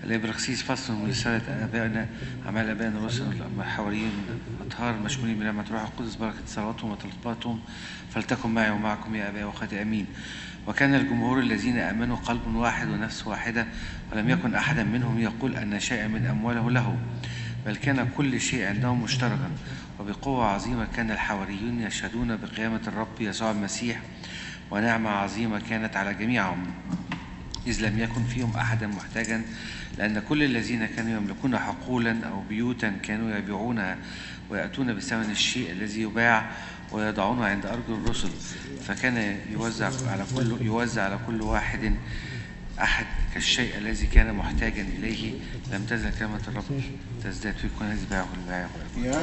الإبراكسيس فصل من رسالة آبائنا أعمال آبائنا الرسل الحواريين أطهار مشمولين بنعمة الروح القدس بركة صلواتهم وطلباتهم فلتكن معي ومعكم يا آبائي وأخواتي آمين. وكان الجمهور الذين آمنوا قلب واحد ونفس واحدة ولم يكن أحدا منهم يقول أن شيئا من أمواله له، بل كان كل شيء عندهم مشتركا. وبقوة عظيمة كان الحواريون يشهدون بقيامة الرب يسوع المسيح، ونعمة عظيمة كانت على جميعهم، إذ لم يكن فيهم أحدا محتاجا، لأن كل الذين كانوا يملكون حقولا أو بيوتا كانوا يبيعونها ويأتون بثمن الشيء الذي يباع ويضعونه عند أرجل الرسل، فكان يوزع على كل واحد أحد كالشيء الذي كان محتاجا إليه. لم تزل كلمة الرب تزداد في كل هذه البيع والبيع.